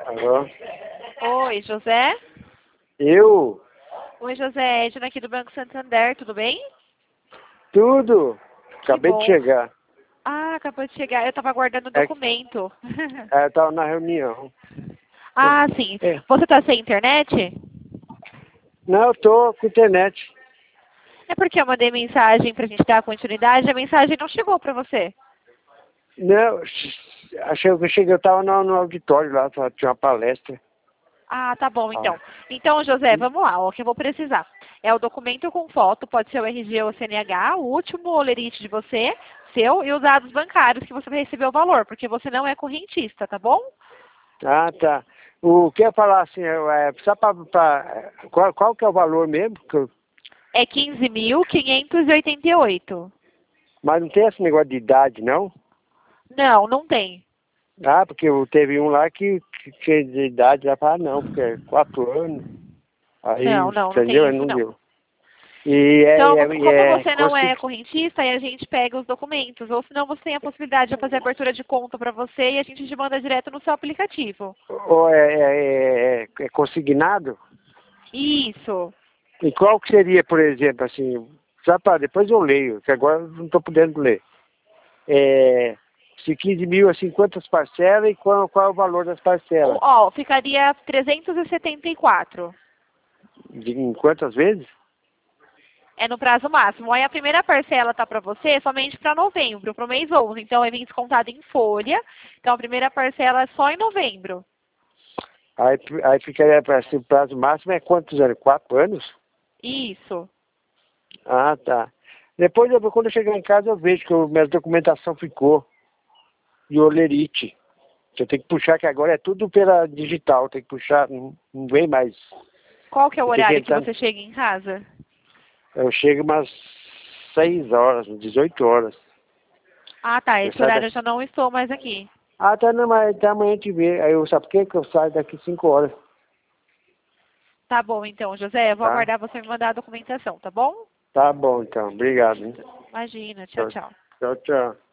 Alô? Oi, José? Eu? Oi, José. Edna aqui do Banco Santander, tudo bem? Tudo. Que Acabei de bom. chegar. Ah, acabou de chegar. Eu estava aguardando o É, documento. eu tava na reunião. Ah, sim. É. Você está sem internet? Não, eu tô com internet. É porque eu mandei mensagem para a gente dar continuidade e a mensagem não chegou para você. Não, achei que eu cheguei, eu tava no auditório lá, tinha uma palestra. Ah, tá bom, Ah. então. Então, José, vamos lá, ó, o que eu vou precisar. É o documento com foto, pode ser o RG ou o CNH, o último olerite de você, seu, e os dados bancários que você vai receber o valor, porque você não é correntista, tá bom? Ah, tá. O que eu ia falar assim, só qual que é o valor mesmo? É 15.588. Mas não tem esse negócio de idade, não? Não, não tem. Ah, porque teve um lá que tinha de idade, lá para não, porque é 4 anos. Aí, Não entendeu? tem Aí isso não não. deu. E Então, como é você não é correntista, aí a gente pega os documentos. Ou senão você tem a possibilidade de fazer abertura de conta para você e a gente te manda direto no seu aplicativo. ou é consignado? Isso. E qual que seria, por exemplo, assim, só para depois eu leio, que agora eu não estou podendo ler. Se 15 mil, assim, quantas parcelas e qual é o valor das parcelas? Ó, ficaria 374. Em quantas vezes? É no prazo máximo. Aí a primeira parcela tá para você somente para novembro, para o mês 11. Então, vai vir descontado em folha. Então, a primeira parcela é só em novembro. Aí ficaria para assim, o prazo máximo é quantos anos? 4 anos? Isso. Ah, tá. Depois, quando eu chegar em casa, eu vejo que minha documentação ficou. E o olerite. Eu tenho que puxar, que agora é tudo pela digital. Tem que puxar, não vem mais. Qual que é o Eu tenho que horário que entrar. você chega em casa? Eu chego umas 6 horas, 18 horas. Ah, tá. Eu Esse saio horário eu daqui. já não estou mais aqui. Ah, tá, não, mas até amanhã a gente vê. Aí eu, sabe por quê? Que eu saio daqui 5 horas, Tá bom, então, José. Eu vou tá? aguardar você me mandar a documentação, tá bom? Tá bom, então. Obrigado, hein? Imagina. Tchau, Tchau, tchau. tchau. Tchau.